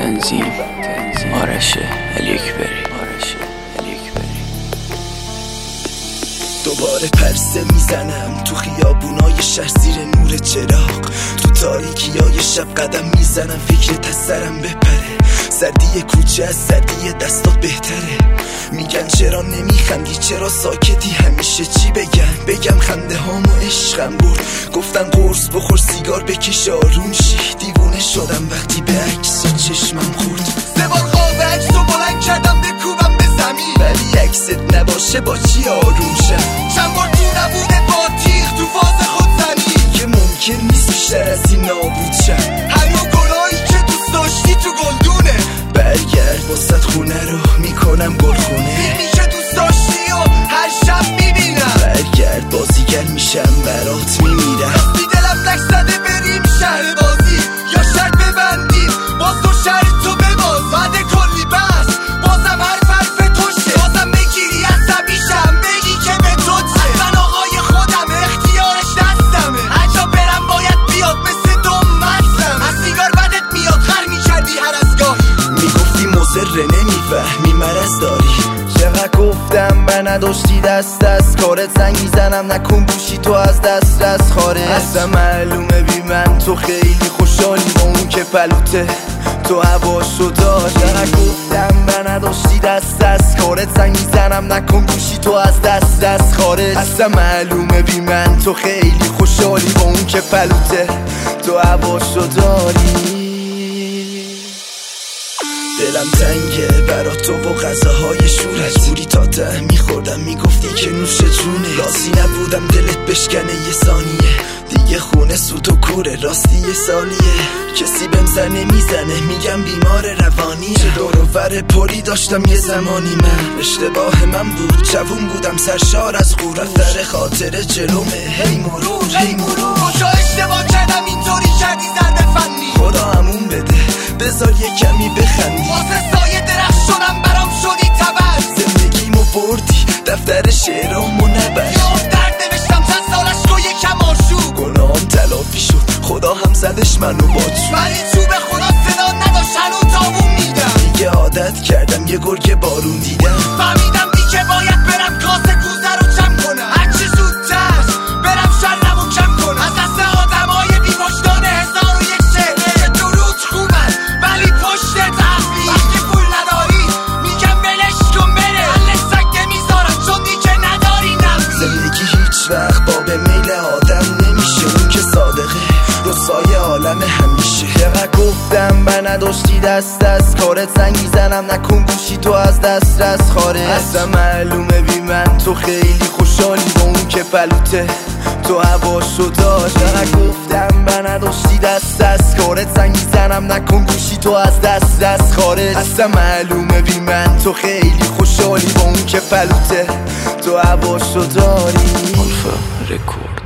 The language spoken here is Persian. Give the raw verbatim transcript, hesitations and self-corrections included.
تنظیم آرش الیکبری. دوباره پرسه میزنم تو خیابونای شهر زیر نور چراغ، تو تاریکیای شب قدم میزنم فکرت از سرم بپره. سردی کوچه از سردی دستات بهتره. میگن چرا نمیخندی، چرا ساکتی، همیشه چی بگن بگم خنده هامو عشقم برد. گفتن قرص بخور سیگار بکش آروم شی. دیوونه شدم وقتی به عکس چشمم خورد. سه بار خواب عکسو بلند کردم بکوبم به زمین، ولی عکست نباشه با چی آروم شم. چند بار تو نبوده با تیغ تو فاز خودزنی که ممکن نیست بیشتر از این نابود شم. هنو گلایی که دوست داشتی تو گلدونه، برگرد واسه خونه رو میکنم گلخونه. فیلمی که دوست داشتی و هر شب میبینم، برگرد بازیگر میشم برات میمیرم. راستی دلم لک زده بریم شهر بازی، یا شرط ببندیم باز تو شهر تو بباز. بعد کلی بس بازم هر حرف توشه، بازم بگیری عصبیشم بگی که به تو چه. من آقای خودم اختیارش دستمه، هر جا برم باید بیاد مثل دوم مستم. از سیگار بدت میاد خر میکردی هر از گاهی، میگفتی مزره نمیفهمی مرض داری. چقدر گفتم من نداشتی دست از کارت زنگ میزنم نکن گوشی تو از دست از خارج. اصلا معلومه بی من تو خیلی خوشحالی با اون که پلوته تو هواشو داری. چقدر گفتم من نداشتی دست از کارت زنگ میزنم نکن گوشی تو از دست از خارج. اصلا معلومه بی من تو خیلی خوشحالی با اون که پلوته تو هواشو داری. دلم تنگه برا تو و غذاهای شورت، مجبوری تا ته میخوردم میگفتی که نوش جونه. راضی نبودم دلت بشکنه یه ثانیه دیگه، خونه سوت و کوره راستی یه سالیه. کسی بهم سر نمیزنه میگم بیمار روانی، چه دور و ور پری داشتم یه زمانی. من اشتباه من بود جوون بودم سرشار از غرور، رفتر خاطره جلومه هی مرور هی مرور. کجا اشتباه کردم اینطوری کردی ضربه فنی، خدا همون بده بذار یه کمی بخندی. واسه سایه درخت شدم برام شدی تبر، زندگیمو بردی دفتر شعرامو نبر. یاد درد نوشتم چند سالش رو یکم آشوب، گناهم تلافی شد خدا هم زدش منو با چوب. ولی چوب خدا صدا نداشت هنو تابون میدم. دیگه عادت کردم یه گرگ بارون دیدم، فهمیدم دیگه باید برم کاسه کوزه رو جمع کنم. هرچی زودتر برم شرمو کم کنم از دست آدمای بی وجدان. هزار و یک چهره که درود خوبن ولی پشت تحقیق، وقتی پول نداری میگم بلش کن بره، حلش سکه میذارم چون دیگه نداری نفسی. زندگی هیچ وقت باب میل آدم نمیشه، اون که صادقه رسای عالم همیشه. چقدر گفتم من نداشتی دست از کارت زنگ میزنم نکن گوشی تو از دست از خارج. اصلا معلومه بی من تو خیلی خوشحالی با اون که پلوته تو هواشو داری. چقدر گفتم من نداشتی دست از کارت زنگ میزنم نکن گوشی تو از دست از خارج. اصلا معلومه بی من تو خیلی خوشحالی با اون که پلوته تو هواشو داری. آلفا رکورد.